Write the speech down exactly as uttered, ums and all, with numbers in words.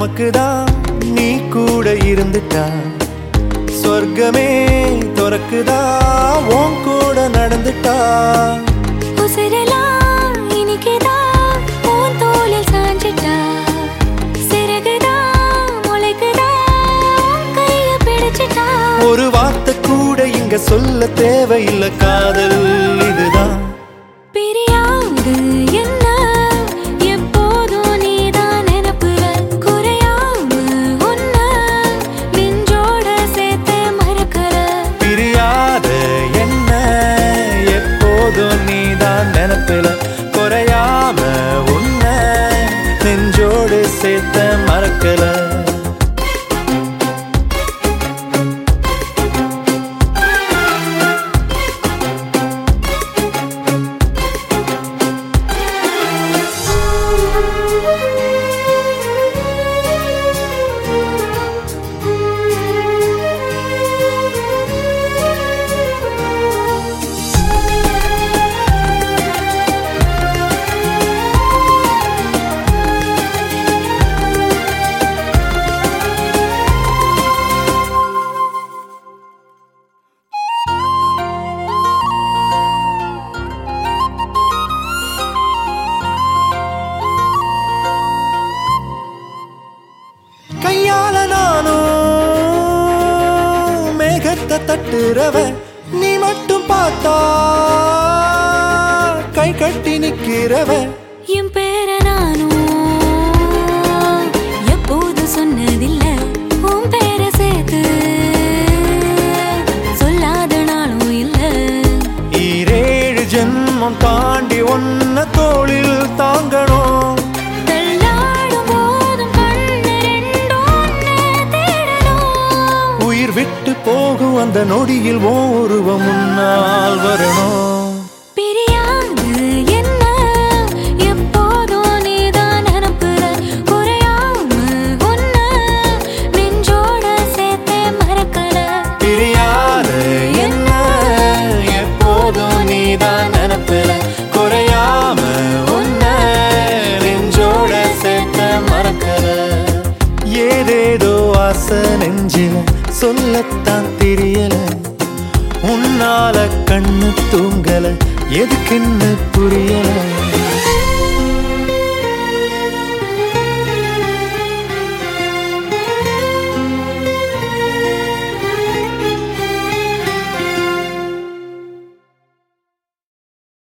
நமக்குதான் நீ கூட இருந்துட்டா சொர்க்கமே துறக்குதா உன் கூட நடந்துட்டா உசிரெல்லாம் இனிக்குதான் உன் தோளில் சாஞ்சிட்டா சிறகுதான் முளைக்குதான் கைய பிடிச்சிட்டா ஒரு வார்த்தை கூட இங்க சொல்ல தேவையில்லை காதல் இதுதான் பிரியாது என்ன எப்போதும் நீதான் நினைப்புல குறையாம உன்ன நெஞ்சோட சேர்த்து மறக்கல பிரியாத என்ன எப்போதும் நீதான் நினைப்பில குறையாம உன்ன நெஞ்சோடு சேர்த்த மறக்கல கையால நானும் மேகத்தை தட்டுறவ நீ மட்டும் பார்த்தா கை கட்டி நிக்கிறவ என் பேர நானும் எப்போது சொன்னதில்ல உன் பேர சேர்த்து சொல்லாத நாளும் இல்ல ஈரேழு ஜென்மம் தாண்டி ஒன்ன தோளில் தாங்கணும் தள்ளாடும் போதும் கண்ணு ரெண்டும் உன்னை தேடணும் உயிர் விட்டு போகும் அந்த நொடியில் ஓ உருவம் முன்னால் வரணும் பிரியாது என்ன எப்போதும் நீதான் நினைப்புல குறையாம உன்ன நெஞ்சோட சேர்த்து மறக்கல பிரியாத என்ன எப்போதும் நீதான் நினைப்பில குறையாம உன்ன நெஞ்சோட சேர்த்த மறக்கல ஏதேதோ ஆசை நெஞ்சில சொல்லத்தான் தெரியல உன்னால கண்ணு தூங்கல எதுக்குன்னு புரியல